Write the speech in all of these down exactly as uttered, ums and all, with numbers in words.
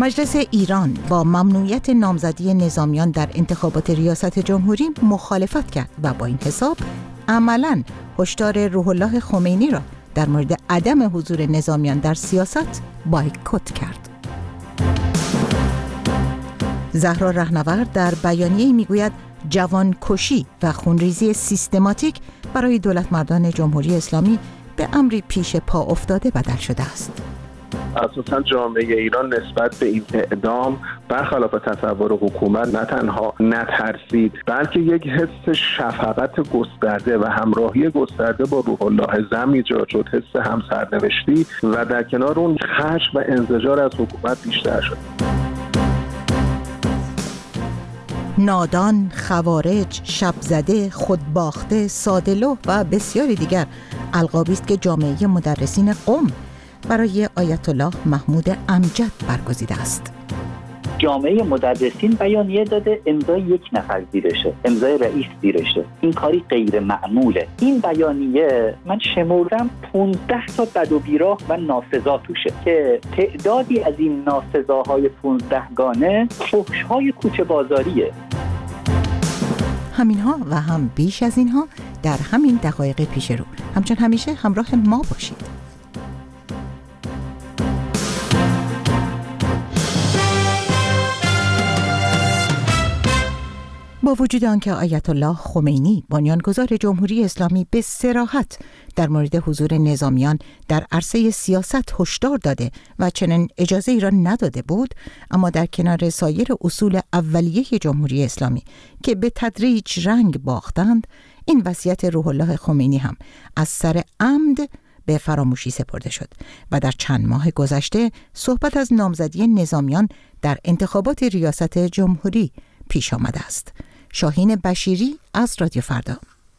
مجلس ایران با ممنوعیت نامزدی نظامیان در انتخابات ریاست جمهوری مخالفت کرد و با این حساب عملاً هشدار روح الله خمینی را در مورد عدم حضور نظامیان در سیاست بایکوت کرد. زهرا رهنورد در بیانیه‌ای میگوید جوانکشی و خونریزی سیستماتیک برای دولتمردان جمهوری اسلامی به امری پیش پا افتاده بدل شده است. اساساً جامعه ایران نسبت به این اعدام برخلاف تصور حکومت نه تنها نترسید، بلکه یک حس شفقت گسترده و همراهی گسترده با روح الله زم ایجاد شد، حس همسرنوشتی و در کنار اون خشم و انزجار از حکومت بیشتر شد. نادان، خوارج، شبزده، خودباخته، ساده‌لوح و بسیاری دیگر القابی است که جامعه مدرسین قم برای آیت الله محمود امجد برگزیده است. جامعه مدرسین بیانیه داده امضای یک نفر زیرشه، امضای رئیس زیرشه. این کاری غیر معموله. این بیانیه من شمردم پانزده تا بد و بیراه و ناسزا توشه که تعدادی از این ناسزاهای پانزده گانه فحش‌های کوچه بازاریه. همینها و هم بیش از اینها در همین دقایق پیش رو. همچون همیشه همراه ما باشید. با وجود آنکه آیت الله خمینی بنیانگذار جمهوری اسلامی به صراحت در مورد حضور نظامیان در عرصه سیاست هشدار داده و چنین اجازه ای را نداده بود، اما در کنار سایر اصول اولیه جمهوری اسلامی که به تدریج رنگ باختند، این وصیت روح الله خمینی هم از سر عمد به فراموشی سپرده شد و در چند ماه گذشته صحبت از نامزدی نظامیان در انتخابات ریاست جمهوری پیش آمده است. شاهین بشیری از رادیو فردا.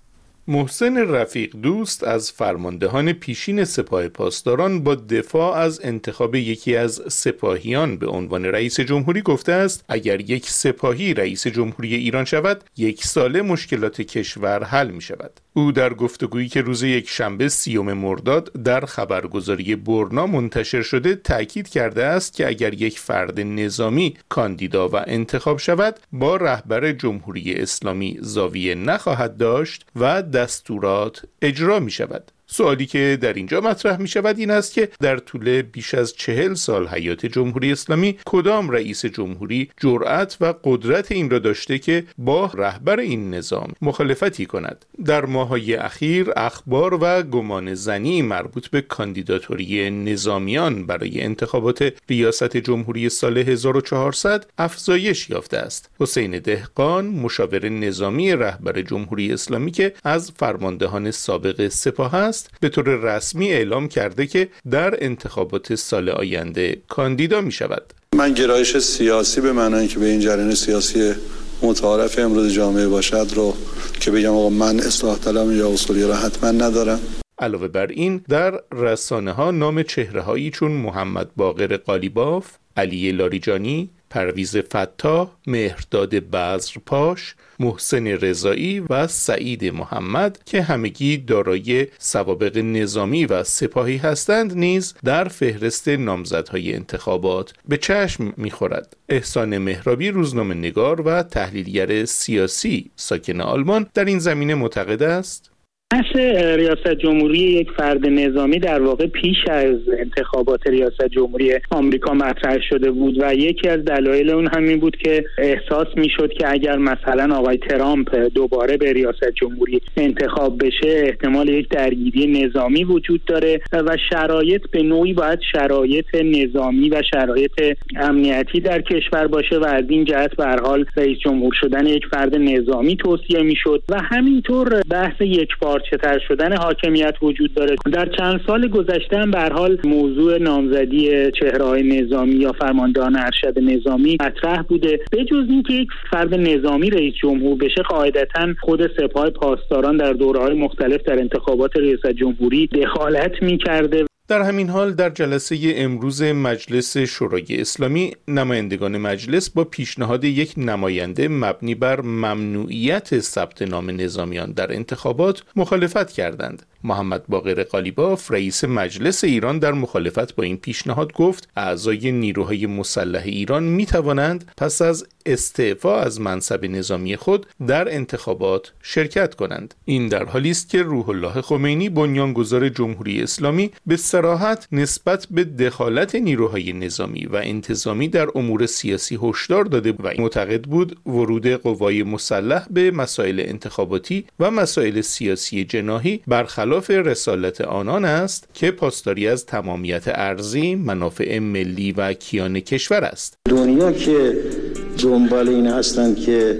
محسن رفیق دوست از فرماندهان پیشین سپاه پاسداران با دفاع از انتخاب یکی از سپاهیان به عنوان رئیس جمهوری گفته است اگر یک سپاهی رئیس جمهوری ایران شود یک ساله مشکلات کشور حل می شود. او در گفتگویی که روز یک شنبه سیوم مرداد در خبرگزاری برنا منتشر شده تأکید کرده است که اگر یک فرد نظامی کاندیدا و انتخاب شود با رهبر جمهوری اسلامی زاویه نخواهد داشت و دستورات اجرا می شود. سوالی که در اینجا مطرح می شود این است که در طول بیش از چهل سال حیات جمهوری اسلامی کدام رئیس جمهوری جرأت و قدرت این را داشته که با رهبر این نظام مخالفتی کند؟ در ماه‌های اخیر اخبار و گمان زنی مربوط به کاندیداتوری نظامیان برای انتخابات ریاست جمهوری سال هزار و چهارصد افزایش یافته است. حسین دهقان مشاور نظامی رهبر جمهوری اسلامی که از فرماندهان سابق سپاه است به طور رسمی اعلام کرده که در انتخابات سال آینده کاندیدا می شود. من گرایش سیاسی به معنی که به این جریان سیاسی متعارف امروز جامعه باشد رو که بگم آقا من اصلاح طلب یا اصولی را حتما ندارم. علاوه بر این در رسانه ها نام چهره‌هایی چون محمد باقر قالیباف، علی لاریجانی، پرویز فتاح، مهرداد بذرپاش، محسن رضایی و سعید محمد که همگی دارای سوابق نظامی و سپاهی هستند نیز در فهرست نامزدهای انتخابات به چشم می‌خورد. احسان مهرابی روزنامه‌نگار و تحلیلگر سیاسی ساکن آلمان در این زمینه معتقد است بحث ریاست جمهوری یک فرد نظامی در واقع پیش از انتخابات ریاست جمهوری آمریکا مطرح شده بود و یکی از دلایل اون همین بود که احساس میشد که اگر مثلا آقای ترامپ دوباره به ریاست جمهوری انتخاب بشه احتمال یک درگیری نظامی وجود داره و شرایط به نوعی باید شرایط نظامی و شرایط امنیتی در کشور باشه و از این جهت به هر حال رئیس جمهور شدن یک فرد نظامی توصیه میشد و همینطور بحث یک چتر شدن حاکمیت وجود داره. در چند سال گذشته هم به هر حال موضوع نامزدی چهره‌های نظامی یا فرماندهان ارشد نظامی مطرح بوده. به جز اینکه یک فرد نظامی رئیس جمهور بشه قاعدتاً خود سپاه پاسداران در دوره‌های مختلف در انتخابات ریاست جمهوری دخالت می‌کرده. در همین حال در جلسه امروز مجلس شورای اسلامی نمایندگان مجلس با پیشنهاد یک نماینده مبنی بر ممنوعیت ثبت نام نظامیان در انتخابات مخالفت کردند. محمد باقر قالیباف رئیس مجلس ایران در مخالفت با این پیشنهاد گفت اعضای نیروهای مسلح ایران می توانند پس از استعفا از منصب نظامی خود در انتخابات شرکت کنند. این در حالی است که روح الله خمینی بنیانگذار جمهوری اسلامی به صراحت نسبت به دخالت نیروهای نظامی و انتظامی در امور سیاسی هشدار داده و معتقد بود ورود قوای مسلح به مسائل انتخاباتی و مسائل سیاسی جناحی برخلاف رسالت آنان است که پاسداری از تمامیت ارضی، منافع ملی و کیان کشور است. دنیا که دنبال این هستند که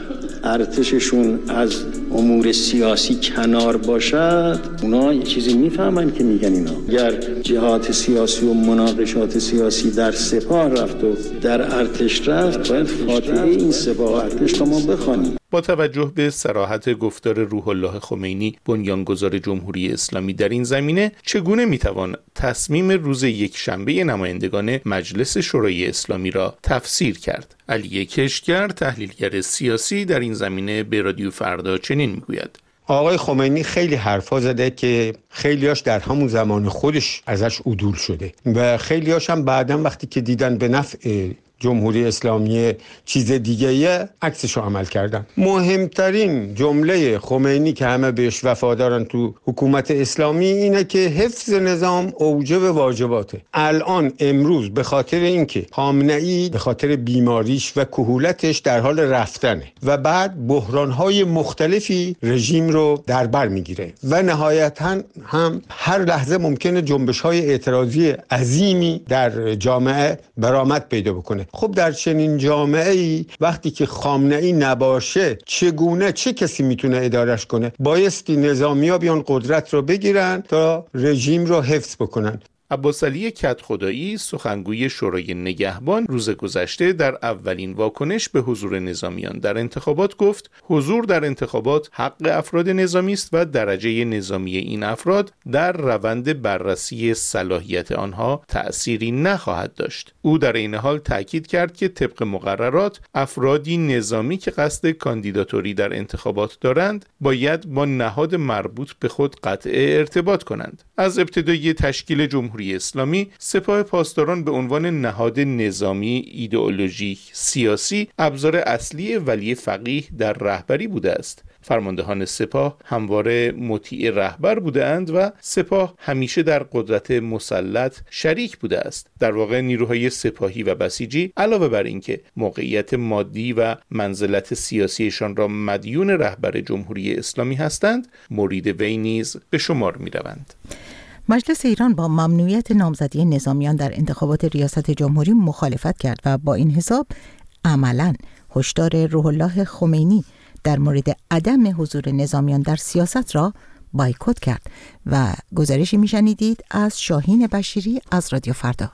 ارتششون از امور سیاسی کنار باشد، اونا یه چیزی میفهمن که میگن اینا اگر جهات سیاسی و مناقشات سیاسی در سپاه رفت و در ارتش رفت، باید فاتحه این سپاه و ارتش رو ما بخوانیم. با توجه به صراحت گفتار روح الله خمینی بنیانگذار جمهوری اسلامی در این زمینه، چگونه میتوان تصمیم روز یکشنبه نمایندگان مجلس شورای اسلامی را تفسیر کرد؟ علی کشگر، تحلیلگر سیاسی، در این زمینه به رادیو فردا چنین میگوید: آقای خمینی خیلی حرفا زده که خیلیاش در همون زمان خودش ازش عدول شده و خیلیاش هم بعداً وقتی که دیدن به نفع جمهوری اسلامی چیز دیگه یه عکسشو عمل کردن. مهمترین جمله خمینی که همه بهش وفادارن تو حکومت اسلامی اینه که حفظ نظام اوجب واجباته. الان امروز به خاطر اینکه خامنه‌ای به خاطر بیماریش و کهولتش در حال رفتنه و بعد بحران‌های مختلفی رژیم رو در بر میگیره و نهایتاً هم هر لحظه ممکنه جنبش‌های اعتراضی عظیمی در جامعه برآمد پیدا بکنه. خب در چنین جامعه‌ای وقتی که خامنه‌ای نباشه چگونه چه کسی میتونه ادارش کنه؟ بایستی نظامی‌ها بیان قدرت رو بگیرن تا رژیم رو حفظ بکنن. عباسعلی کدخدایی، سخنگوی شورای نگهبان، روز گذشته در اولین واکنش به حضور نظامیان در انتخابات گفت حضور در انتخابات حق افراد نظامی است و درجه نظامی این افراد در روند بررسی صلاحیت آنها تأثیری نخواهد داشت. او در این حال تاکید کرد که طبق مقررات افرادی نظامی که قصد کاندیداتوری در انتخابات دارند باید با نهاد مربوط به خود قطع ارتباط کنند. از ابتدای تشکیل جمهوری اسلامی، سپاه پاسداران به عنوان نهاد نظامی، ایدئولوژیک، سیاسی، ابزار اصلی ولی فقیه در رهبری بوده است. فرماندهان سپاه همواره مطیع رهبر بودند و سپاه همیشه در قدرت مسلط شریک بوده است. در واقع نیروهای سپاهی و بسیجی علاوه بر اینکه موقعیت مادی و منزلت سیاسیشان را مدیون رهبر جمهوری اسلامی هستند، مرید وی نیز به شمار می‌روند. مجلس ایران با ممنوعیت نامزدی نظامیان در انتخابات ریاست جمهوری مخالفت کرد و با این حساب عملاً هشدار روح الله خمینی در مورد عدم حضور نظامیان در سیاست را بایکوت کرد و گزارشی میشنیدید از شاهین بشیری از رادیو فردا.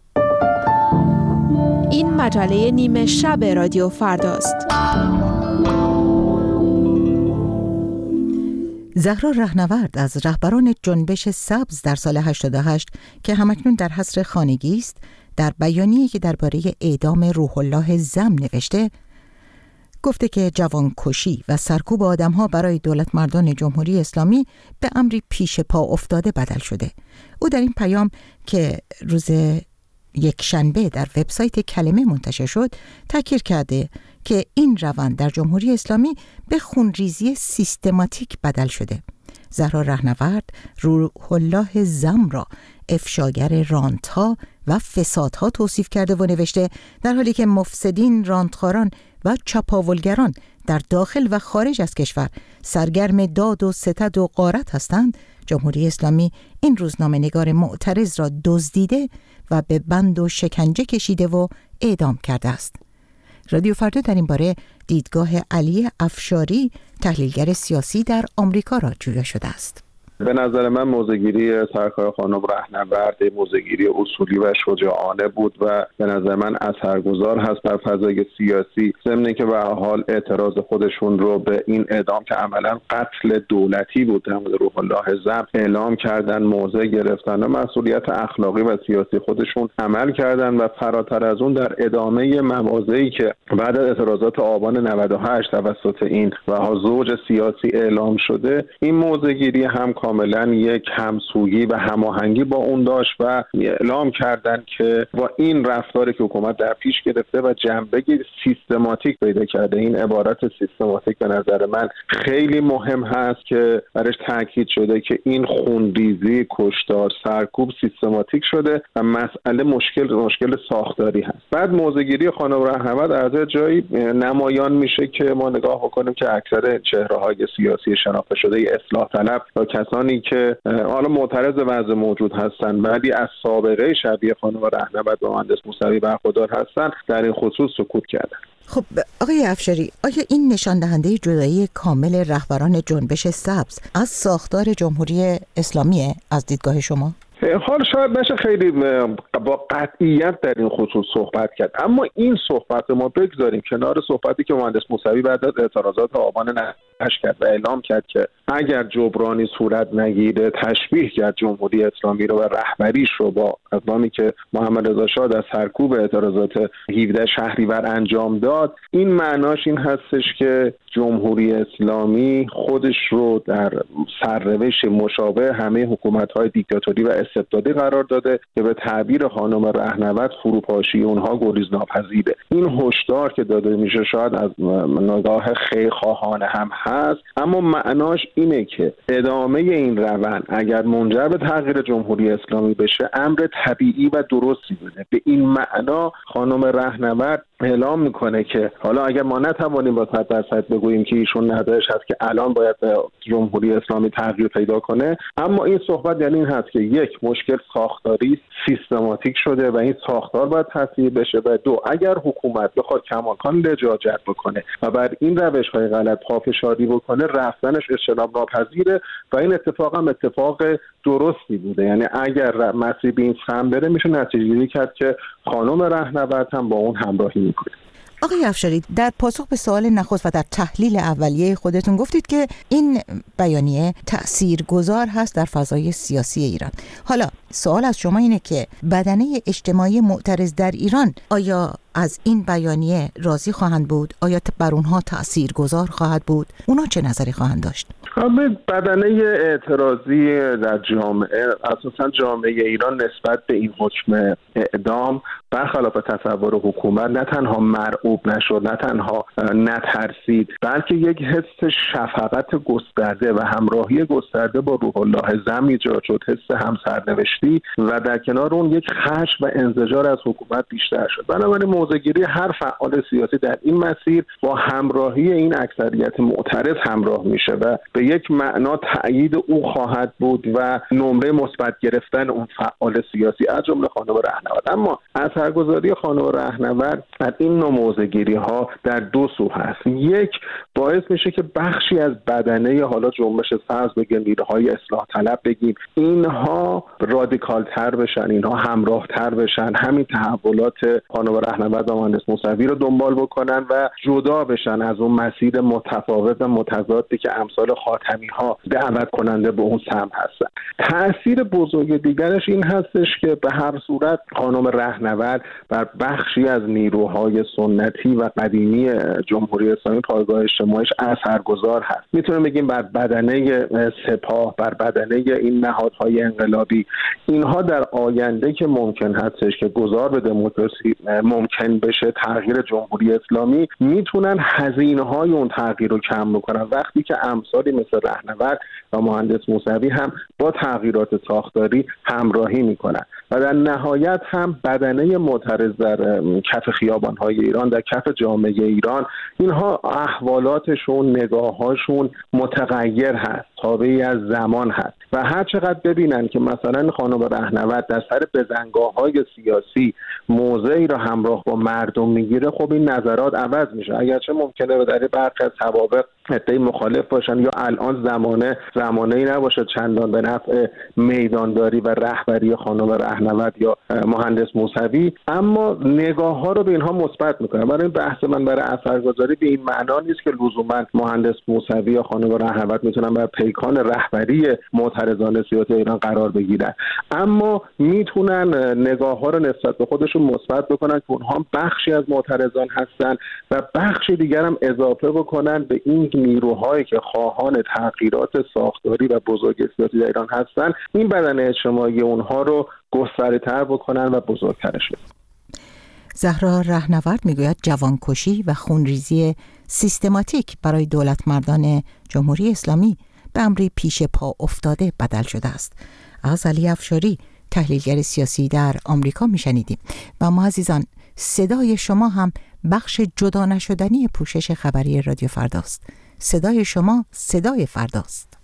این مجله نیمه شب رادیو فرداست. زهرا رهنورد از رهبران جنبش سبز در سال هشتاد و هشت که همکنون در حصر خانگی است، در بیانیه‌ای که درباره اعدام روح الله زم نوشته گفته که جوانکشی و سرکوب آدم‌ها برای دولت مردان جمهوری اسلامی به امری پیش پا افتاده بدل شده. او در این پیام که روز یک شنبه در وبسایت کلمه منتشر شد تاکید کرده که این روند در جمهوری اسلامی به خونریزی سیستماتیک بدل شده. زهرا رهنورد روح الله زم را افشاگر رانت‌ها و فسادها توصیف کرده و نوشته در حالی که مفسدین، رانتخواران و چپاولگران در داخل و خارج از کشور سرگرم داد و ستد و غارت هستند، جمهوری اسلامی این روزنامه نگار معترض را دزدیده و به بند و شکنجه کشیده و اعدام کرده است. رادیو فردا در این باره دیدگاه علی افشاری، تحلیلگر سیاسی در آمریکا را جویا شده است. به نظر من موضع‌گیری سرکار خانم رهنورد موضع‌گیری اصولی و شجاعانه بود و به نظر من اثرگذار هست در فضای سیاسی، ضمن اینکه به هر حال اعتراض خودشون رو به این اعدام که عملاً قتل دولتی بود در مورد روح الله زم اعلام کردن، موضع گرفتن و مسئولیت اخلاقی و سیاسی خودشون عمل کردن و فراتر از اون در ادامه مواضعی که بعد از اعتراضات آبان نود و هشت توسط این و زوج سیاسی اعلام شده، این موضع‌گیری هم کاملا یک همسویی و هماهنگی با اون داشت و اعلام کردن که با این رفتاری که حکومت در پیش گرفته و جنبه سیستماتیک پیدا کرده، این عبارت سیستماتیک به نظر من خیلی مهم هست که برش تاکید شده که این خونریزی، کشتار، سرکوب سیستماتیک شده و مسئله مشکل مشکل ساختاری هست. بعد موضع‌گیری خانم رهنورد از جایی نمایان میشه که ما نگاه بکنیم که اکثر چهره‌های سیاسی شناخته شده اصلاح طلب و کسانی که حالا معترض وضع موجود هستند ولی از سابقه شبیه خانم رهنورد و مهندس موسوی برخوردار هستند در این خصوص سکوت کردند. خب آقای افشاری، آیا این نشان دهنده جدایی کامل رهبران جنبش سبز از ساختار جمهوری اسلامی از دیدگاه شما؟ حال شاید نشه خیلی با قطعیت در این خصوص صحبت کرد، اما این صحبت ما بگذاریم کنار صحبتی که مهندس موسوی بعد از اعتراضات آبان نشر کرد و اعلام کرد که اگر جبرانی صورت نگیره تشبیه کرد جمهوری اسلامی رو و رهبریش رو با اقدامی که محمد رضا شاه در سرکوب اعتراضات هفده شهریور انجام داد. این معناش این هستش که جمهوری اسلامی خودش رو در سرنوشت مشابه همه حکومت‌های دیکتاتوری و استبدادی قرار داده که به تعبیر خانم رهنورد فروپاشی اونها گریز ناپذیره. این هشدار که داده میشه شاید از نگاه خیرخواهانه هم هست، اما معناش اینه که ادامه این روند اگر منجر به تغییر جمهوری اسلامی بشه امر طبیعی و درستی بوده. به این معنا خانم رهنورد اعلام میکنه که حالا اگر ما نتوانیم با صد درصد بگوییم که ایشون نظرش هست که الان باید جمهوری اسلامی تغییر پیدا کنه، اما این صحبت یعنی این هست که یک، مشکل ساختاری سیستماتیک شده و این ساختار باید تصحیح بشه و دو، اگر حکومت بخواد کماکان لجاجت بکنه و بر این روش‌های غلط پافشاری بکنه رفتنش اجتناب ناپذیره و این اتفاق هم اتفاق درستی بوده. یعنی اگر مسیر به این سمت بره میشه نتیجه‌گیری کرد که خانم رهنورد هم با اون همراهی میکنه. آقای افشاری، در پاسخ به سوال نخست و در تحلیل اولیه خودتون گفتید که این بیانیه تأثیرگذار هست در فضای سیاسی ایران. حالا سوال از شما اینه که بدنه اجتماعی معترض در ایران آیا از این بیانیه راضی خواهند بود؟ آیا بر اونها تأثیرگذار خواهد بود؟ اونا چه نظری خواهند داشت؟ بدنه اعتراضی در جامعه، اساساً جامعه ایران نسبت به این حکم اعدام برخلاف تصور حکومت نه تنها مرعوب نشد، نه تنها نترسید، بلکه یک حس شفقت گسترده و همراهی گسترده با روح الله زم ایجاد شد، حس همسرنوشتی و در کنار اون یک خشم و انزجار از حکومت بیشتر شد. بنابراین موضع‌گیری هر فعال سیاسی در این مسیر با همراهی این اکثریت معترض همراه میشه و به یک معنا تأیید او خواهد بود و نمره مثبت گرفتن اون فعال سیاسی از جمله خانم رهنورد. اما اثرگذاری خانم رهنورد در این نوع موضع‌گیری ها در دو سو هست. یک، باعث میشه که بخشی از بدنه حالا جنبش سبز بگیم، نیروهای اصلاح طلب بگیم، اینها رادیکال تر بشن، اینها همراه تر بشن، همین تحولات خانم رهنورد و مهندس موسوی رو دنبال بکنن و جدا بشن از اون مسیر متفاوت و متضادی که امثال خاتمی ها دعوت کننده به اون سمت هستن. تأثیر بزرگ دیگرش این هستش که به هر صورت خانم رهنورد بر بخشی از نیروهای سنتی و قدیمی جمهوری اسلامی پایگاه اجتماعیش اثرگذار هست. میتونیم بگیم بر بدنه سپاه، بر بدنه این نهادهای انقلابی، اینها در آینده که ممکن هستش که گذار به دموکراسی ممکن بشه، تغییر جمهوری اسلامی، میتونن هزینه‌های اون تغییر رو کم بکنن وقتی که امثالی مثل رهنورد و مهندس موسوی هم با تغییرات ساختاری همراهی میکنن و در نهایت هم بدنه معترض در کف خیابان‌های ایران، در کف جامعه ایران، اینها احوالاتشون، نگاه‌هاشون متغیر هست، تابعی از زمان هست و هر چقدر ببینن که مثلا خانم رهنورد در سر بزنگاه‌های سیاسی موضعی را همراه با مردم میگیره، خب این نظرات عوض میشه. اگرچه ممکنه در برخی از سوابق عده‌ای مخالف باشن یا الان زمانه زمانه‌ای نباشه چندان به نفع میدانداری و رهبری خانم رهنورد یا مهندس موسوی، اما نگاه‌ها رو به اینها مثبت میکنه. برای این بحث من برای اثرگذاری به این معنا نیست که لزوما مهندس موسوی یا خانم رهنورد میتونن بر پیکان رهبری معترضان سیاسی ایران قرار بگیرن، اما میتونن نگاه ها رو نسبت به خودشون مثبت بکنن که اونها بخشی از معترضان هستن و بخش دیگر هم اضافه بکنن به این نیروهایی که خواهان تغییرات ساختاری و بزرگ سیاسی در ایران هستن، این بدن اجتماعی اونها رو گسترده‌تر بکنن و بزرگترش بکنن. زهرا رهنورد میگوید جوانکشی و خونریزی سیستماتیک برای دولتمردان جمهوری اسلامی به امری پیش پا افتاده بدل شده است. از علی افشاری تحلیلگر سیاسی در آمریکا میشنیدیم و ما عزیزان صدای شما هم بخش جدا نشدنی پوشش خبری رادیو فرداست. صدای شما صدای فرداست.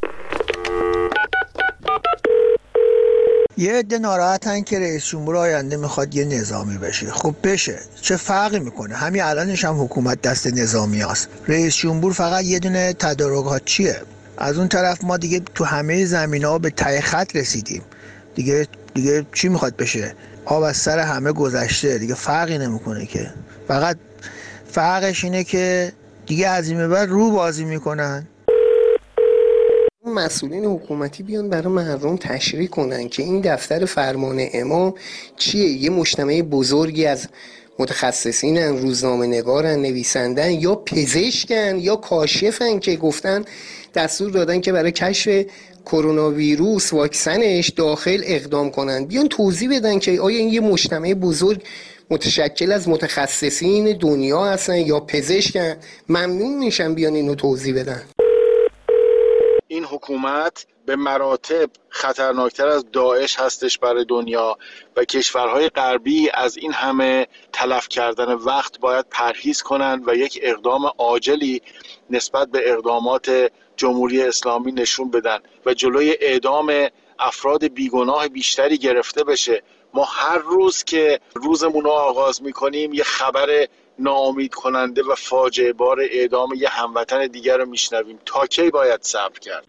یه عده ناراحتن که رئیس جمهور آینده میخواد یه نظامی بشه. خب بشه، چه فرقی میکنه؟ همین الانش هم حکومت دست نظامی هست. رئیس جمهور فقط یه دونه تدارکات چیه؟ از اون طرف ما دیگه تو همه زمینه‌ها به ته خط رسیدیم. دیگه دیگه چی میخواد بشه؟ آب از سر همه گذشته، دیگه فرقی نمیکنه که. فقط فرقش اینه که دیگه از این به بعد رو بازی میکنن. مسئولین حکومتی بیان برای مردم تشریح کنن که این دفتر فرمان امام چیه. یه مجتمع بزرگی از متخصصینن، روزنامه نگارن، نویسندن، یا پزشکن یا کاشفن که گفتن دستور دادن که برای کشف کرونا ویروس واکسنش داخل اقدام کنن. بیان توضیح بدن که آیا این یه مجتمع بزرگ متشکل از متخصصین دنیا هستن یا پزشکن. ممنون میشن بیان اینو توضیح بدن. این حکومت به مراتب خطرناکتر از داعش هستش برای دنیا و کشورهای غربی از این همه تلف کردن وقت باید پرهیز کنند و یک اقدام عاجلی نسبت به اقدامات جمهوری اسلامی نشون بدن و جلوی اعدام افراد بیگناه بیشتری گرفته بشه. ما هر روز که روزمون رو آغاز میکنیم یه خبر ناامید کننده و فاجعه بار اعدام یه هموطن دیگر رو میشنویم. تا کی باید صبر کرد؟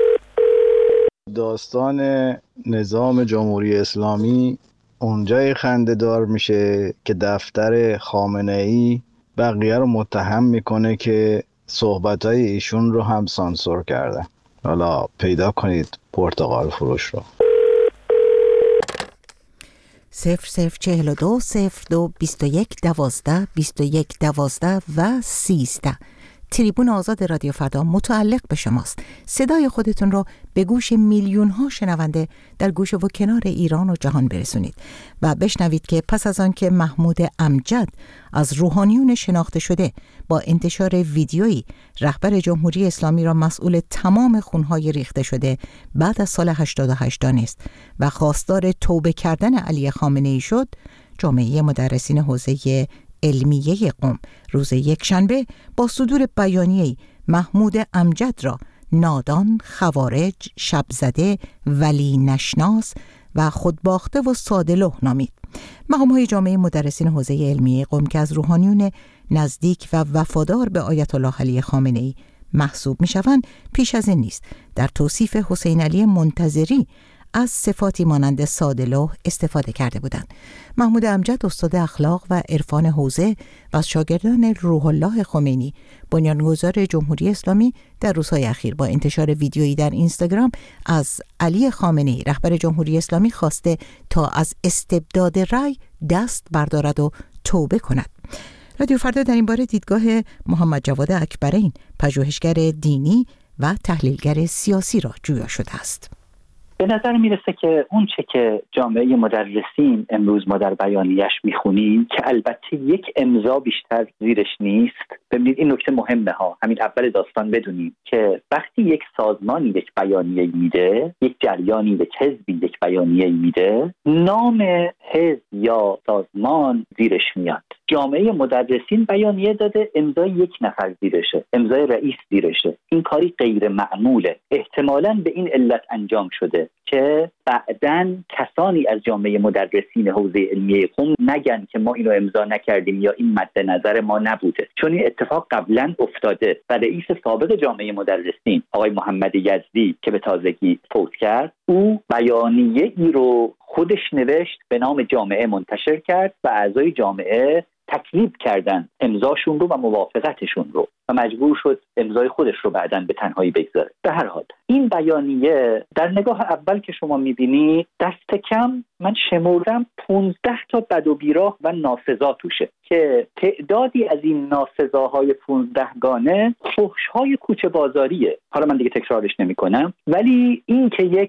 داستان نظام جمهوری اسلامی اونجای خنده دار میشه که دفتر خامنه‌ای بقیه رو متهم میکنه که صحبتای ایشون رو هم سانسور کردن. حالا پیدا کنید پرتقال فروش رو. صفر صفر چهل و دو صفر دو بیست و یک دوازده بیست و یک دوازده و سیزده. تریبون آزاد رادیو فردا متعلق به شماست. صدای خودتون رو به گوش میلیون ها شنونده در گوشه و کنار ایران و جهان برسونید و بشنوید که پس از آن که محمود امجد از روحانیون شناخته شده با انتشار ویدیویی رهبر جمهوری اسلامی را مسئول تمام خونهای ریخته شده بعد از سال هشتاد و هشت دانست و خواستار توبه کردن علی خامنه‌ای شد، جامعه مدرسین حوزه علمیه قم روز یکشنبه با صدور بیانیه‌ای محمود امجد را نادان، خوارج، شبزده، ولی نشناس و خودباخته و ساده‌لوح نامید. مقام‌های جامعه مدرسین حوزه علمیه قم که از روحانیون نزدیک و وفادار به آیت الله علی خامنه‌ای محسوب می‌شوند، پیش از این نیست در توصیف حسین علی منتظری از صفاتی مانند ساده‌لوح استفاده کرده بودند. محمود امجد استاد اخلاق و عرفان حوزه و از شاگردان روح الله خمینی بنیانگذار جمهوری اسلامی در روزهای اخیر با انتشار ویدیویی در اینستاگرام از علی خامنه‌ای رهبر جمهوری اسلامی خواسته تا از استبداد رأی دست بردارد و توبه کند. رادیو فردا در این باره دیدگاه محمد جواد اکبرین، پژوهشگر دینی و تحلیلگر سیاسی را جویا شده است. به نظر میرسه که اون چه که جامعه مدرسین امروز ما در بیانیه‌اش میخونیم که البته یک امضا بیشتر زیرش نیست. ببینید این نکته مهمه ها، همین اول داستان بدونیم که وقتی یک سازمانی یک بیانیه میده، یک جریانی، یک حزبی یک بیانیه میده، نام حزب یا سازمان زیرش میاد. جامعه مدرسین بیانیه داده، امضای یک نفر زیرشه، امضای رئیس زیرشه. این کاری غیر معموله. احتمالاً به این علت انجام شده که بعدن کسانی از جامعه مدرسین حوزه علمیه قم نگن که ما اینو امضا نکردیم یا این مد نظر ما نبوده، چون این اتفاق قبلا افتاده و رئیس سابق جامعه مدرسین آقای محمد یزدی که به تازگی فوت کرد، او بیانیه ای رو خودش نوشت، به نام جامعه منتشر کرد و اعضای جامعه تکذیب کردن امضاشون رو و موافقتشون رو و مجبور شد امضای خودش رو بعداً به تنهایی بگذاره. به هر حال این بیانیه در نگاه اول که شما می‌بینید دست کم من شمردم پانزده تا بد و بیراه و ناسزا توشه که تعدادی از این ناسزاهای پانزده گانه فحش‌های کوچه بازاریه. حالا من دیگه تکرارش نمی‌کنم، ولی این که یک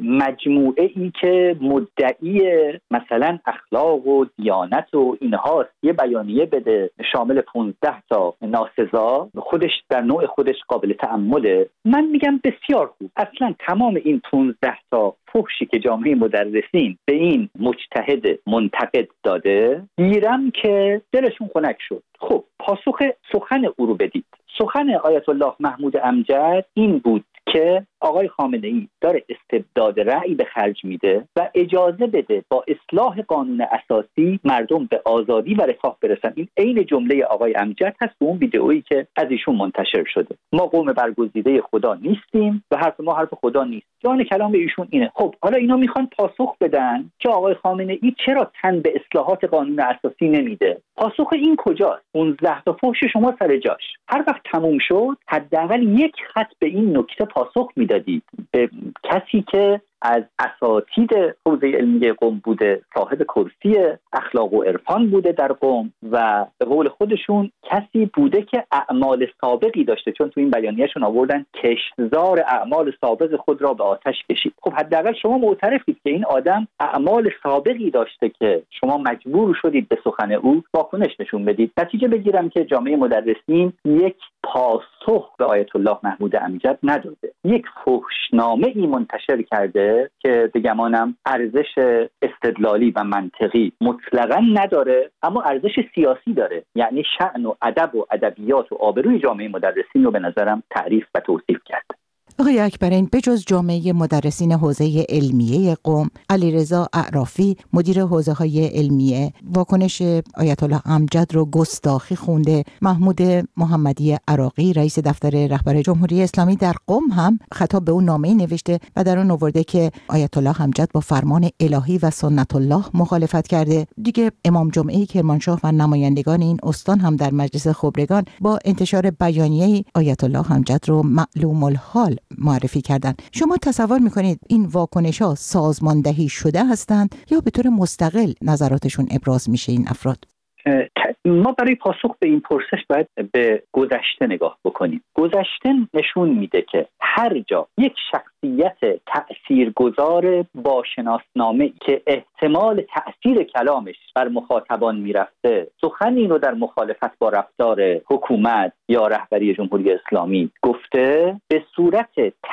مجموعه ای که مدعی مثلا اخلاق و دیانت و اینهاست یه بیانیه بده شامل پانزده تا ناسزا، خودش در نوع خودش قابل تأمله. من میگم بسیار خوب. اصلا تمام این پانزده تا فحشی که جامعه مدرسین به این مجتهد منتقد داده گیرم که دلشون خنک شد. خب پاسخ سخن او رو بدید. سخن آیت الله محمود امجد این بود که آقای خامنه‌ای داره استبداد رأی به خرج میده و اجازه بده با اصلاح قانون اساسی مردم به آزادی و رفاه برسن. این عین جمله آقای امجد هست تو اون ویدئویی که از ایشون منتشر شده. ما قوم برگزیده خدا نیستیم و حرف ما حرف خدا نیست. جان کلام ایشون اینه. خب حالا اینا میخوان پاسخ بدن که آقای خامنه‌ای چرا تن به اصلاحات قانون اساسی نمیده. پاسخ این کجاست؟ پانزده تا فحش شما سر جاش. هر وقت تموم شد حداقل یک خط به این نکته پاسخ میدادید به کسی که از اساتید حوزه علمی قم بوده، صاحب کرسی اخلاق و عرفان بوده در قم و به قول خودشون کسی بوده که اعمال سابقی داشته، چون تو این بیانیه‌شون آوردن کشتزار اعمال سابق خود را به آتش کشید. خب حداقل شما معترفید که این آدم اعمال سابقی داشته که شما مجبور شدید به سخن او واکنش نشون بدید. نتیجه بگیرم که جامعه مدرسین یک پاسخ به آیت الله محمود امجد نداده، یک فحشنامه ای منتشر کرده که به گمانم ارزش استدلالی و منطقی مطلقاً نداره، اما ارزش سیاسی داره. یعنی شأن و ادب و ادبیات و آبروی جامعه مدرسین رو به نظرم تعریف و توصیف کرد. آقای اکبرین، بجز جامعه مدرسین حوزه علمیه قم، علیرضا اعرافی مدیر حوزه‌های علمیه واکنش آیت الله امجد رو گستاخی خونده. محمود محمدی عراقی رئیس دفتر رهبر جمهوری اسلامی در قم هم خطاب به اون نامه‌ای نوشته و در اون آورده که آیت الله امجد با فرمان الهی و سنت الله مخالفت کرده. دیگه امام جمعه کرمانشاه و نمایندگان این استان هم در مجلس خبرگان با انتشار بیانیه آیت الله امجد رو معلوم الحال معرفی کردن. شما تصور میکنید این واکنش ها سازماندهی شده هستند یا به طور مستقل نظراتشون ابراز میشه این افراد؟ ما برای پاسخ به این پرسش باید به گذشته نگاه بکنیم. گذشته نشون میده که هر جا یک شخصیت تأثیرگذار با شناسنامه‌ای که احتمال تأثیر کلامش بر مخاطبان میرفته سخنی رو در مخالفت با رفتار حکومت یا رهبری جمهوری اسلامی گفته، به صورت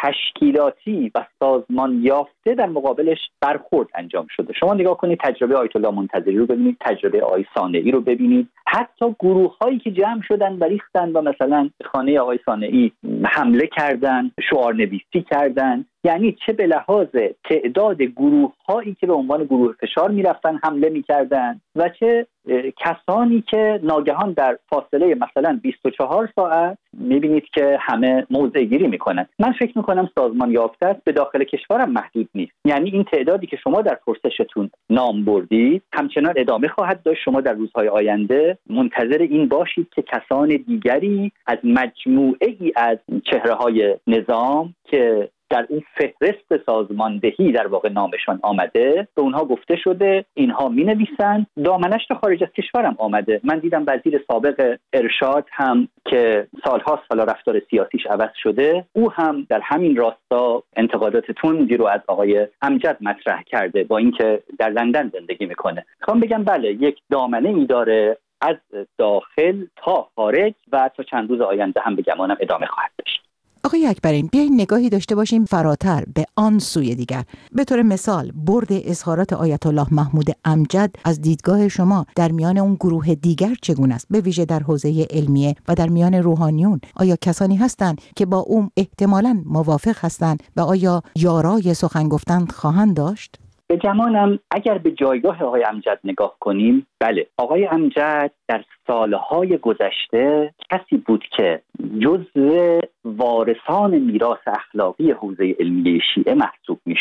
تشکیلاتی و سازمان یافته در مقابلش برخورد انجام شده. شما نگاه کنید تجربه آیت الله منتظری رو ببینید، تجربه آقای صانعی رو ببینید، حتی گروه هایی که جمع شدن و ریختن و مثلا خانه آقای صانعی حمله کردن، شعار نویسی کردن. یعنی چه به لحاظ تعداد گروه هایی که به عنوان گروه فشار میرفتن حمله میکردن و چه کسانی که ناگهان در فاصله مثلا بیست و چهار ساعت میبینید که همه موضع گیری میکنن. من فکر میکنم سازمان یافته است، به داخل کشورم محدود نیست. یعنی این تعدادی که شما در پرسشتون نام بردید همچنان ادامه خواهد داشت. شما در روزهای آینده منتظر این باشید که کسان دیگری از مجموعه ای از چهره های نظام که در اون فهرست سازماندهی در واقع نامشان آمده به اونها گفته شده اینها می نویسن، دامنش تا خارج از کشورم آمده. من دیدم وزیر سابق ارشاد هم که سالها سال رفتار سیاسیش عوض شده، او هم در همین راستا انتقادات تندی رو از آقای امجد مطرح کرده با اینکه در لندن زندگی میکنه. میخوام بگم بله یک دامنه ای داره از داخل تا خارج و تا چند روز آینده هم به گمانم ادامه خواهد داشت. آقای اکبرین، بیاین نگاهی داشته باشیم فراتر به آن سوی دیگر. به طور مثال برد اظهارات آیت الله محمود امجد از دیدگاه شما در میان اون گروه دیگر چگونه است؟ به ویژه در حوزه علمیه و در میان روحانیون آیا کسانی هستند که با اون احتمالاً موافق هستند و آیا یارای سخن گفتن خواهند داشت؟ به گمانم اگر به جایگاه آقای امجد نگاه کنیم، بله، آقای امجد در سالهای گذشته کسی بود که جزو وارثان میراث اخلاقی حوزه علمیه شیعه محسوب میشد.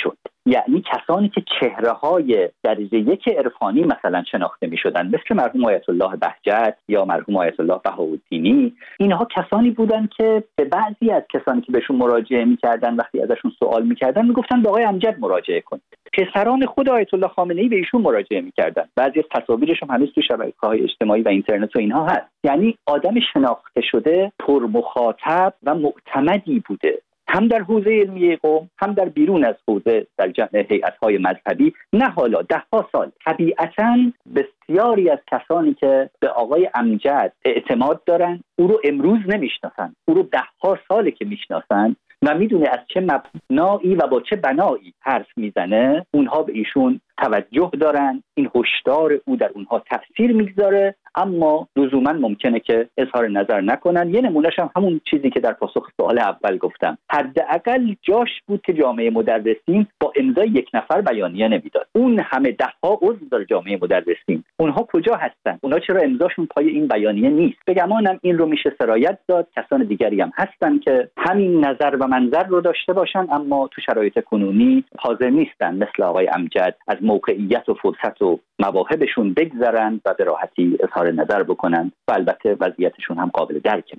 یعنی کسانی که چهره‌های درجه یک عرفانی مثلا شناخته می‌شدن، مثل مرحوم آیت الله بهجت یا مرحوم آیت الله بهاءالدینی. اینها کسانی بودند که به بعضی از کسانی که بهشون مراجعه می‌کردن وقتی ازشون سوال می‌کردن میگفتن به آقای امجد مراجعه کنید. پسران خود آیت الله خامنه‌ای به ایشون مراجعه می‌کردن. بعضی از تصاویرش هم هنوز تو شبکه‌های اجتماعی و اینترنت و اینها هست. یعنی آدم شناخته شده، پرمخاطب و معتمدی بوده، هم در حوزه علمی قم، هم در بیرون از حوزه در جمع هیئت‌های مذهبی. نه حالا ده ها سال طبیعتاً بسیاری از کسانی که به آقای امجد اعتماد دارن او رو امروز نمیشناسن، او رو ده ها ساله که میشناسن و میدونه از چه مبنایی و با چه بنایی حرف میزنه. اونها به ایشون توجه دارن، این هشدار او در اونها تأثیر میگذاره، اما لزوما ممکنه که اظهار نظر نکنن. یه نمونهش هم همون چیزی که در پاسخ سوال اول گفتم، حداقل جاش بود که جامعه مدرسین با امضای یک نفر بیانیه نمیداد. اون همه ده ها عضو در جامعه مدرسین، اونها کجا هستن؟ اونها چرا امضاشون پای این بیانیه نیست؟ به گمانم این رو میشه سرایت داد. کسان دیگری هم هستن که همین نظر و منظر رو داشته باشن اما تو شرایط کنونی حاضر نیستن مثل آقای امجد از موقعیت و فرصت و مواهبشون بگذرن و به راحتی اظهار نظر بکنن و البته وضعیتشون هم قابل درکه.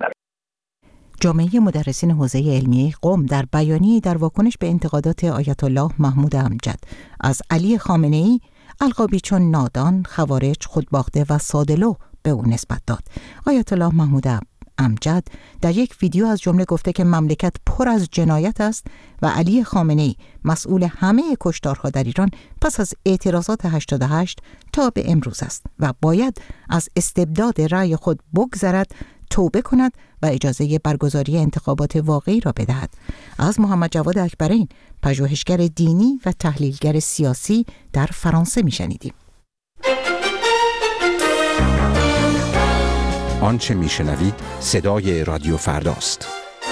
جامعه مدرسین حوزه علمیه قم در بیانیه‌ای در واکنش به انتقادات آیت الله محمود امجد از علی خامنه‌ای القابی چون نادان، خوارج، خودباخته و ساده‌لوح به او نسبت داد. آیت الله محمود امجد در یک ویدیو از جمله گفته که مملکت پر از جنایت است و علی خامنه‌ای مسئول همه کشتارها در ایران پس از اعتراضات هشتاد و هشت تا به امروز است و باید از استبداد رأی خود بگذرد، توبه کند و اجازه برگزاری انتخابات واقعی را بدهد. از محمد جواد اکبرین، پژوهشگر دینی و تحلیلگر سیاسی در فرانسه میشنیدیم. آنچه میشنوید صدای رادیو فرداست.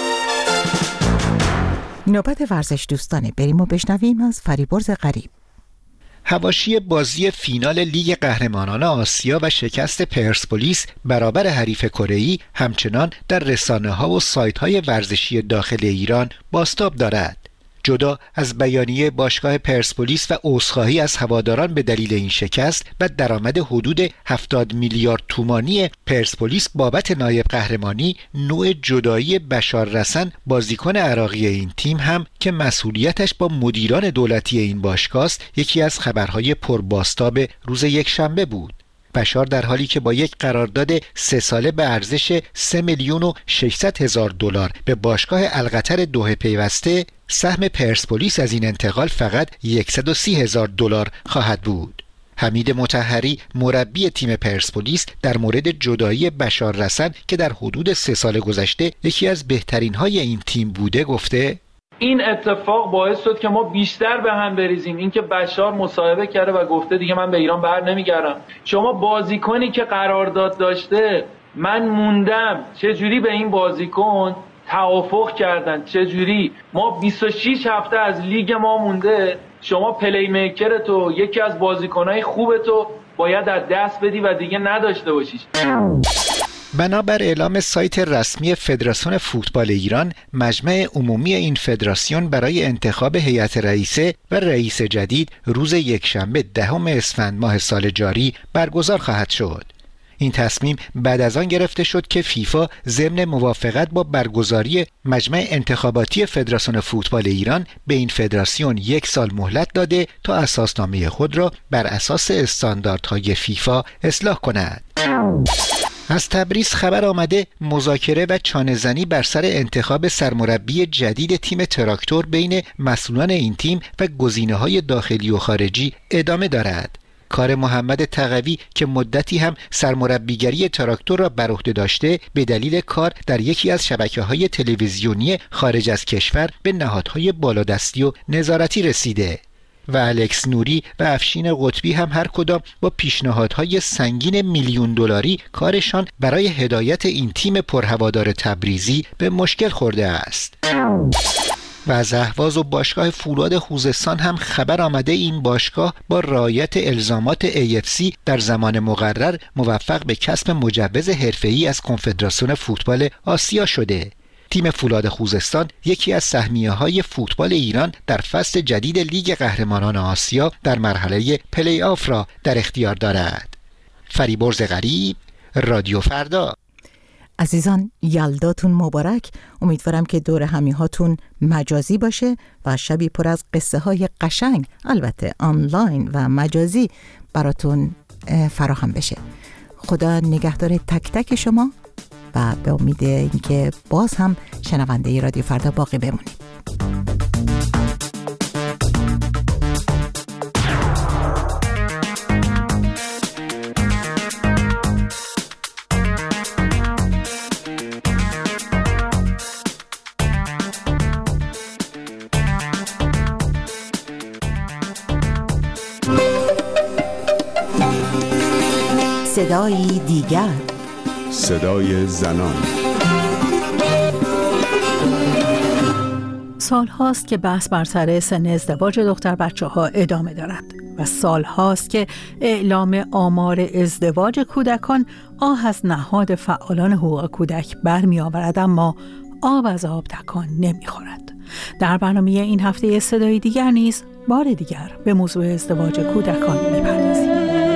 نوبت ورزش دوستانه، بریم و بشنویم از فریبرز غریب. حواشی بازی فینال لیگ قهرمانان آسیا و شکست پرسپولیس برابر حریف کره‌ای همچنان در رسانه‌ها و سایت‌های ورزشی داخل ایران بازتاب دارد. جدا از بیانیه باشگاه پرسپولیس و عذرخواهی از هواداران به دلیل این شکست و درآمد حدود هفتاد میلیارد تومانی پرسپولیس بابت نایب قهرمانی، نوع جدایی بشار رسن بازیکن عراقی این تیم هم که مسئولیتش با مدیران دولتی این باشگاه است، یکی از خبرهای پربازتاب روز یکشنبه بود. بشار در حالی که با یک قرارداد سه ساله به ارزش سه میلیون و ششصد هزار دلار به باشگاه القطر دوحه پیوسته، سهم پرسپولیس از این انتقال فقط صد و سی هزار دلار خواهد بود. حمید مطهری مربی تیم پرسپولیس در مورد جدایی بشار رسن که در حدود سه سال گذشته یکی از بهترین های این تیم بوده گفته: این اتفاق باعث شد که ما بیشتر به هم بریزیم. اینکه بشار مصاحبه کرده و گفته دیگه من به ایران بر نمیگردم. شما بازیکنی که قرارداد داشته، من موندم چجوری به این بازیکن توافق کردن، چجوری ما بیست و شش هفته از لیگ ما مونده، شما پلی میکر تو، یکی از بازیکنای خوب تو باید از دست بدی و دیگه نداشته باشیش. بنابر اعلام سایت رسمی فدراسیون فوتبال ایران، مجمع عمومی این فدراسیون برای انتخاب هیئت رئیسه و رئیس جدید روز یکشنبه دهم اسفند ماه سال جاری برگزار خواهد شد. این تصمیم بعد از آن گرفته شد که فیفا ضمن موافقت با برگزاری مجمع انتخاباتی فدراسیون فوتبال ایران به این فدراسیون یک سال مهلت داده تا اساسنامه خود را بر اساس استانداردهای فیفا اصلاح کند. از تبریز خبر آمده مذاکره و چانه‌زنی بر سر انتخاب سرمربی جدید تیم تراکتور بین مسئولان این تیم و گزینه‌های داخلی و خارجی ادامه دارد. کار محمد تقوی که مدتی هم سرمربیگری تراکتور را بر عهده داشته، به دلیل کار در یکی از شبکه‌های تلویزیونی خارج از کشور به نهادهای بالادستی و نظارتی رسیده و الکس نوری و افشین قطبی هم هر کدام با پیشنهادهای سنگین میلیون دلاری کارشان برای هدایت این تیم پرهوادار تبریزی به مشکل خورده است. و از اهواز و باشگاه فولاد خوزستان هم خبر آمده این باشگاه با رعایت الزامات ای اف سی در زمان مقرر موفق به کسب مجوز حرفه‌ای از کنفدراسیون فوتبال آسیا شده. تیم فولاد خوزستان یکی از سهمیه‌های فوتبال ایران در فصل جدید لیگ قهرمانان آسیا در مرحله پلی آف را در اختیار دارد. فریبرز غریب، رادیو فردا. عزیزان یلداتون مبارک. امیدوارم که دور همی هاتون مجازی باشه و شبی پر از قصه های قشنگ، البته آنلاین و مجازی، براتون فراهم بشه. خدا نگهدار تک تک شما و به امید اینکه باز هم شنونده رادیو فردا باقی بمونید. صدای دیگر، صدای زنان. سال هاست که بحث بر سر سن ازدواج دختر بچه ها ادامه دارد و سال هاست که اعلام آمار ازدواج کودکان آه از نهاد فعالان حقوق کودک برمی آورد، اما آب از آب تکان نمی خورد. در برنامه این هفته صدای دیگر نیز بار دیگر به موضوع ازدواج کودکان می پردازیم.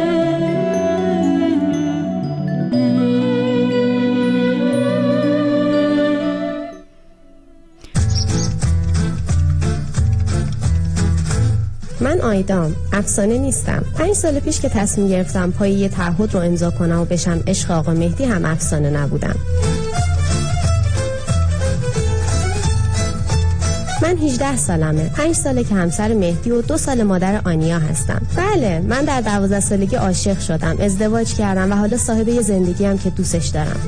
من آیدام، افسانه نیستم. پنج سال پیش که تصمیم گرفتم پای یه تعهد رو امضا کنم و بشم عشق آقا مهدی هم افسانه نبودم. من هجده سالمه، پنج ساله که همسر مهدی و دو سال مادر آنیا هستم. بله، من در دوازده سالگی عاشق شدم، ازدواج کردم و حالا صاحب یه زندگی هم که دوستش دارم.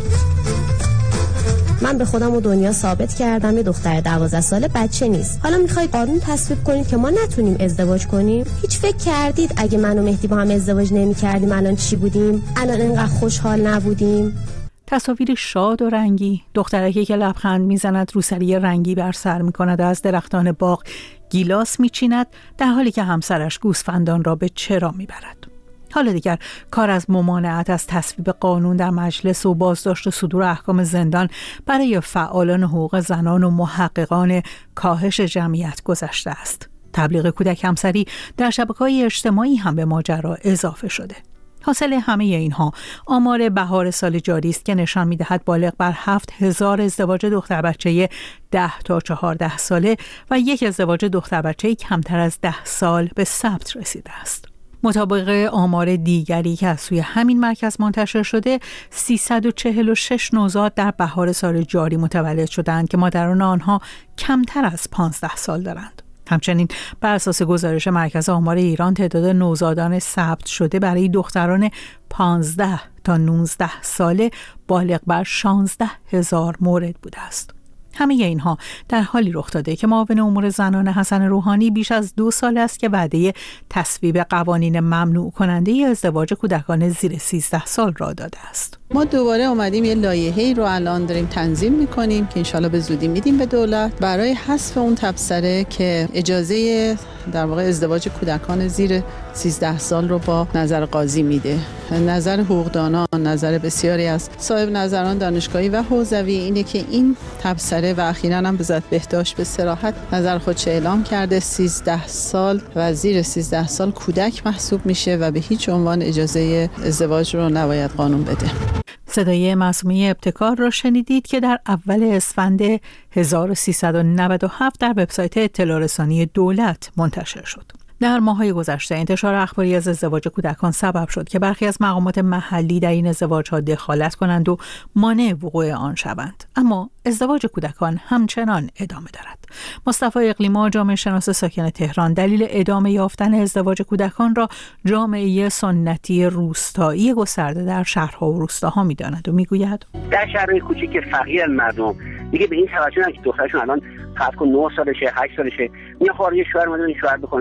من به خودم و دنیا ثابت کردم یه دختر دوازده ساله بچه نیست. حالا میخواید قانون تصویب کنید که ما نتونیم ازدواج کنیم؟ هیچ فکر کردید اگه من و مهدی با هم ازدواج نمی کردیم الان چی بودیم؟ الان اینقدر خوشحال نبودیم؟ تصاویر شاد و رنگی، دخترکی که لبخند میزند، روسری رنگی بر سر میکند و از درختان باغ گیلاس میچیند، در حالی که همسرش گوسفندان را به چرا میبرد. حالا دیگر کار از ممانعت از تصویب قانون در مجلس و بازداشت و صدور احکام زندان برای فعالان حقوق زنان و محققان کاهش جمعیت گذشته است. تبلیغ کودک همسری در شبکه‌های اجتماعی هم به ماجرا اضافه شده. حاصل همه اینها آمار بهار سال جاری است که نشان می‌دهد بالغ بر هفت هزار ازدواج دختر بچه ده تا چهارده ساله و یک ازدواج دختر بچه کمتر از ده سال به ثبت رسیده است. مطابق آمار دیگری که از سوی همین مرکز منتشر شده، سیصد و چهل و شش نوزاد در بهار سال جاری متولد شدند که مادران آنها کمتر از پانزده سال دارند. همچنین بر اساس گزارش مرکز آمار ایران، تعداد نوزادان ثبت شده برای دختران پانزده تا نوزده ساله بالغ بر شانزده هزار مورد بوده است. همه اینها در حالی رخ داده که معاون امور زنان حسن روحانی بیش از دو سال است که وعده تصویب قوانین ممنوع کننده ازدواج کودکان زیر سیزده سال را داده است. ما دوباره اومدیم یه لایحه‌ای رو الان داریم تنظیم می‌کنیم که انشالله به زودی میدیم به دولت برای حذف اون تبصره که اجازه در واقع ازدواج کودکان زیر سیزده سال رو با نظر قاضی میده. نظر حقوقدانان، نظر بسیاری از صاحب نظران دانشگاهی و حوزوی اینه که این تبصره و اخیراً هم وزارت بهداشت به صراحت نظر خودش اعلام کرده سیزده سال و زیر سیزده سال کودک محسوب میشه و به هیچ عنوان اجازه ازدواج رو نباید قانون بده. صدای معصومه ابتکار را شنیدید که در اول اسفند هزار و سیصد و نود و هفت در وبسایت اطلاع رسانی دولت منتشر شد. در ماه‌های گذشته انتشار اخباری از ازدواج کودکان سبب شد که برخی از مقامات محلی در این ازدواج‌ها دخالت کنند و مانع وقوع آن شوند، اما ازدواج کودکان همچنان ادامه دارد. مصطفی اقلیما، جامعه شناس ساکن تهران، دلیل ادامه یافتن ازدواج کودکان را جامعه سنتی روستایی گسترده در شهرها و روستاها می‌داند و می‌گوید در شهرهای کوچیک فقیر مردم دیگه به این توجه ندارن که دخترشون الان فرض کن نه سالشه، هشت سالشه، میاد خارج شوهر اومده این شوهر بکنه داره.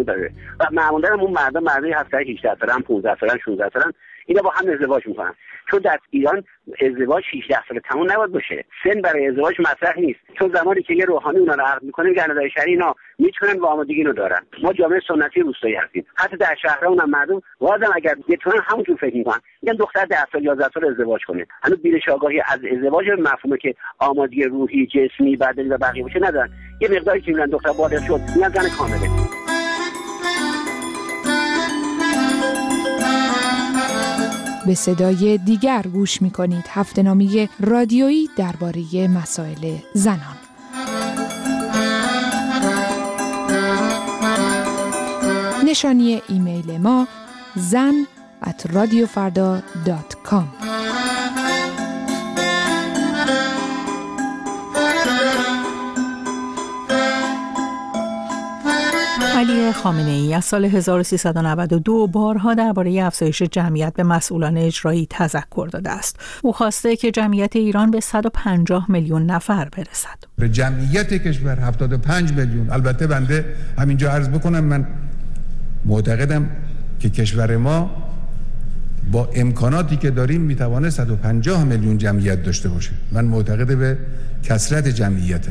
و معمولا اون مردم مردای هفده هجده سالن، پانزده سالن، شانزده سالن، اینا با هم ازدواج میکنن. چون در ایران ازدواج هجده سال تموم نباید باشه، سن برای ازدواج مطرح نیست. چون زمانی که یه روحانی اونا رو عقد میکنه میگن ندای شرعی اینا میتونن و آمادگی رو دارن. ما جامعه سنتی روستایی هستیم، حتی در شهرها اونم مردم واسه اگر بتونن همونجور فکر میکنن، میگن دختر ده سال یازده سال ازدواج کنه. هنوز بینش آگاهی از ازدواج مفهومه که آمادگی روحی، جسمی، بدنی و بقیه باشه ندارن. یه مقداری که میگن دختر بالغ شد میگن زن کامله. به صدای دیگر گوش می‌کنید، هفته‌نامه رادیویی درباره مسائل زنان. نشانی ایمیل ما زن ات رادیوفردا دات کام. علی خامنه‌ای از سال هزار و سیصد و نود و دو بارها درباره افزایش جمعیت به مسئولان اجرایی تذکر داده است. او خواسته که جمعیت ایران به صد و پنجاه میلیون نفر برسد. به جمعیت کشور هفتاد و پنج میلیون. البته بنده همینجا عرض بکنم من معتقدم که کشور ما با امکاناتی که داریم میتوانه صد و پنجاه میلیون جمعیت داشته باشه. من معتقد به کثرت جمعیتم.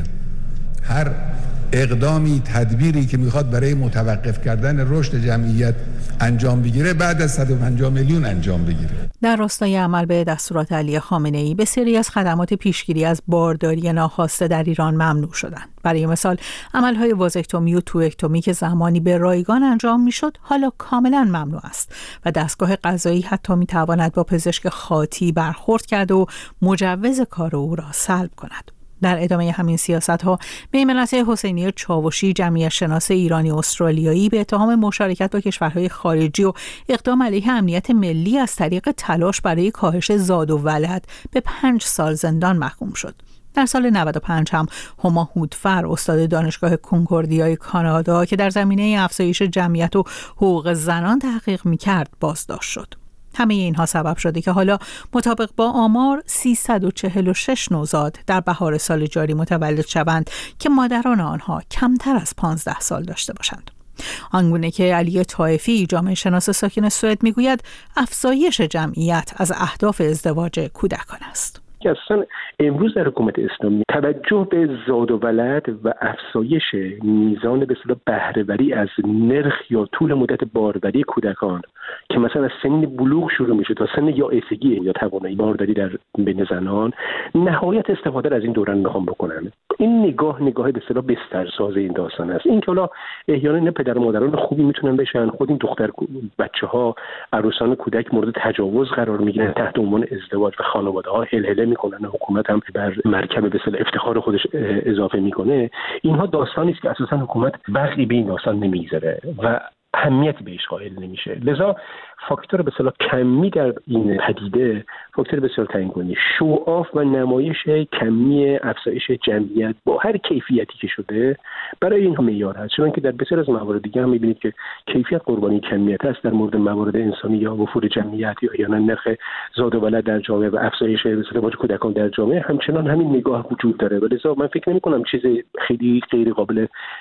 هر اقدامی، تدبیری که میخواد برای متوقف کردن رشد جمعیت انجام بگیره بعد از صد و پنجاه میلیون انجام بگیره. در راستای عمل به دستورات علی خامنه‌ای بسیاری از خدمات پیشگیری از بارداری ناخواسته در ایران ممنوع شدند. برای مثال عملهای وازکتومی و توئکتومی که زمانی به رایگان انجام میشد حالا کاملا ممنوع است و دستگاه قضایی حتی میتواند با پزشک خاطی برخورد کرد و مجوز کار او را سلب کند. در ادامه همین سیاست‌ها میمنت حسینی چاوشی، جمعیت شناس ایرانی استرالیایی، به اتهام مشارکت با کشورهای خارجی و اقدام علیه امنیت ملی از طریق تلاش برای کاهش زاد و ولد به پنج سال زندان محکوم شد. در سال نود و پنج هم هما هودفر، استاد دانشگاه کنکوردیای کانادا که در زمینه افزایش جمعیت و حقوق زنان تحقیق می‌کرد، بازداشت شد. همه اینها سبب شده که حالا مطابق با آمار سیصد و چهل و شش نوزاد در بهار سال جاری متولد شوند که مادران آنها کمتر از پانزده سال داشته باشند. آنگونه که علی طائفی، جامعه شناس ساکن سوئد، میگوید افزایش جمعیت از اهداف ازدواج کودکان است. که اصلا امروز در حکومت اسلامی توجه به زاد و ولد و افزایش میزان به اصطلاح بهره‌وری از نرخ یا طول مدت باروری کودکان که مثلا از سن بلوغ شروع میشه تا سن یا ایسگی یا توانایی بارداری در بین زنان، نهایت استفاده از این دوران میخوام بکنن. این نگاه نگاه به اصطلاح بسترساز این داستان است. این که حالا احیانا نه پدر و مادران خوبی میتونن بشن، خود این دختر بچه‌ها، عروسان کودک مورد تجاوز قرار میگیرن تحت عنوان ازدواج و خانواده‌ها هلهله میکنن، حکومت هم بر مرکب به اصطلاح افتخار خودش اضافه میکنه. اینها داستانی است که اساسا حکومت برقی به این داستان نمیذاره و اهمیت بهش قائل نمیشه. لذا فاکتور به اصطلاح کمی در این پدیده فاکتور بسیار تعیین کننده، شوآف و نمایش کمی افزایش جمعیت با هر کیفیتی که شده برای اینها معیار هست. چون که در بسیار از موارد دیگه هم می‌بینید که کیفیت قربانی کمیت است. در مورد موارد انسانی یا وفور جمعیت یا یا نرخ زاد و ولد در جامعه و افزایش ازدواج کودکان در جامعه همچنان همین نگاه وجود داره. لذا من فکر نمی‌کنم چیز خیلی غیر قابل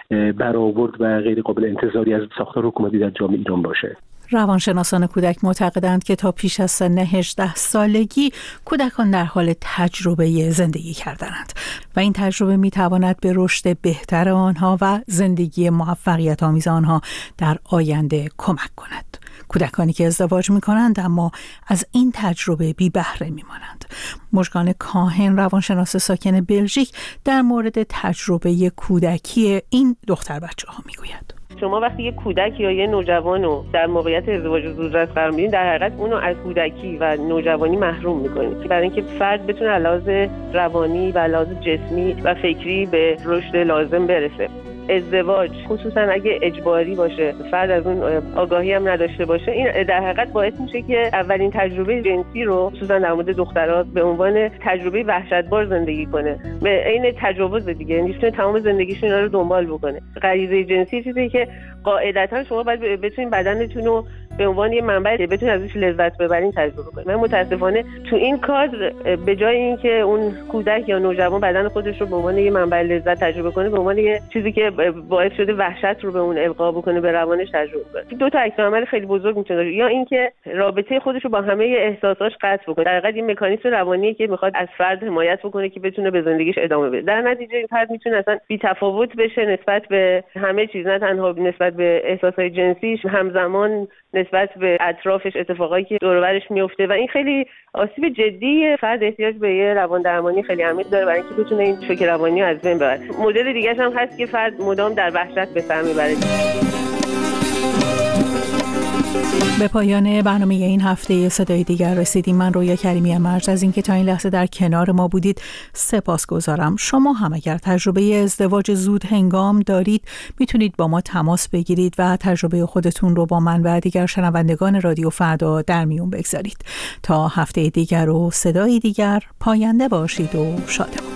برآورد و غیر قابل انتظاری از ساختار حکومتی در جامعه ایران باشه. روانشناسان کودک معتقدند که تا پیش از سن هجده سالگی کودکان در حال تجربه زندگی کردنند و این تجربه میتواند به رشد بهتر آنها و زندگی موفقیت آمیز آنها در آینده کمک کند. کودکانی که ازدواج میکنند اما از این تجربه بی بهره میمانند. مژگان کاهن، روانشناس ساکن بلژیک، در مورد تجربه کودکی این دختر بچه ها میگوید. شما وقتی یه کودک یا یه نوجوان رو در موقعیت ازدواج زودرس قرار میدین، در حقیقت اون رو از کودکی و نوجوانی محروم میکنید که برای اینکه فرد بتونه علاوه روانی و علاوه جسمی و فکری به رشد لازم برسه. ازدواج خصوصا اگه اجباری باشه، فرد از اون آگاهی هم نداشته باشه، این در حقیقت باعث میشه که اولین تجربه جنسی رو خصوصا در مورد دخترها به عنوان تجربه وحشتبار زندگی کنه. به عین تجاوز دیگه، یعنی میتونه تمام زندگیشون رو دنبال بکنه. غریزه جنسی چیزی که قاعدتا شما باید بتونین بدنتون رو به عنوان یه منبع که بتونید ازش لذت ببرین تجربه کنید. من متاسفانه تو این کادر به جای اینکه اون کودک یا نوجوان بدن خودش رو به عنوان یه منبع لذت تجربه کنه، به عنوان یه چیزی که باعث شده وحشت رو به اون القا بکنه، به روانش تجربه کنه. دو تا عکس عمل خیلی بزرگ میتونه داره، یا اینکه رابطه خودش رو با همه احساساش قطع بکنه. در حقیقت این مکانیزم روانیه که میخواد از فرد حمایت بکنه که بتونه به زندگیش ادامه بده. در نتیجه این فرد میتونه اصلا بی‌تفاوت بشه نسبت به همه چیز، نه تنها نسبت به احساسات جنسیش، همزمان نسبت به اطرافش، اتفاقایی که دور و برش میفته، و این خیلی آسیب جدی. فرد احتیاج به یه روان درمانی خیلی عمیق داره برای اینکه بتونه این شوک روانی رو از بین ببره. مدل دیگه‌ش هم هست که فرد مدام در وحشت به سر میبره. به پایان برنامه این هفته صدای دیگر رسیدیم. من رویا کریمی مرج از اینکه تا این لحظه در کنار ما بودید سپاسگزارم. شما هم اگر تجربه ازدواج زود هنگام دارید میتونید با ما تماس بگیرید و تجربه خودتون رو با من و دیگر شنوندگان رادیو فردا در میون بگذارید. تا هفته دیگر و صدای دیگر، پاینده باشید و شادمان.